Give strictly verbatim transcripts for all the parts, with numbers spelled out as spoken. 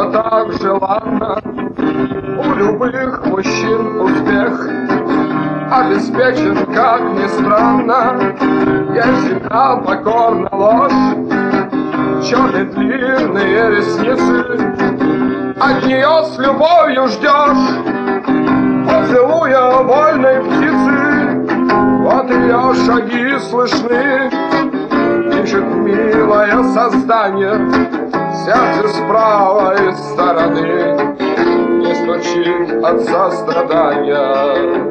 все так желанно. У любых мужчин успех обеспечен, как ни странно. Я всегда покорна ложь, черные длинные ресницы. От нее с любовью ждешь поцелуя вольной птицы. Вот ее шаги слышны, ищет милое создание. Сердце с правой стороны не стучит от сострадания.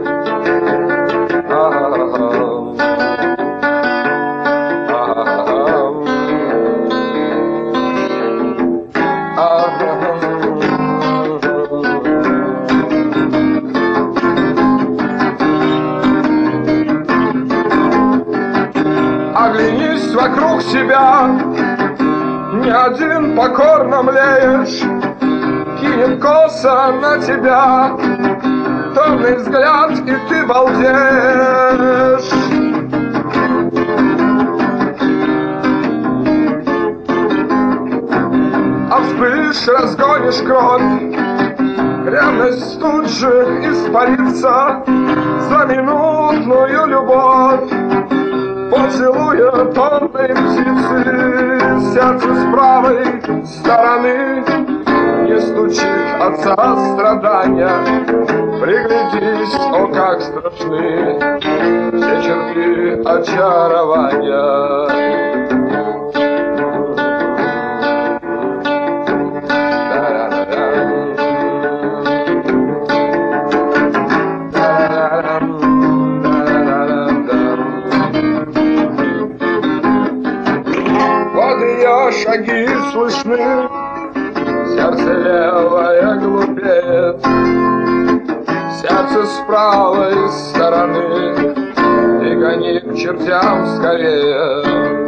Оглянись вокруг себя, ни один покорно млеешь, кинет косо на тебя томный взгляд, и ты балдеешь. А вспышь, разгонишь кровь, ревность тут же испарится за минутную любовь. Поцелуя томной птицы, сердце с правой стороны не стучит от сострадания. Приглядись, о, как страшны все черты очарования. Ее шаги слышны, сердце левое глупеет, сердце с правой стороны, и гони к чертям скорее.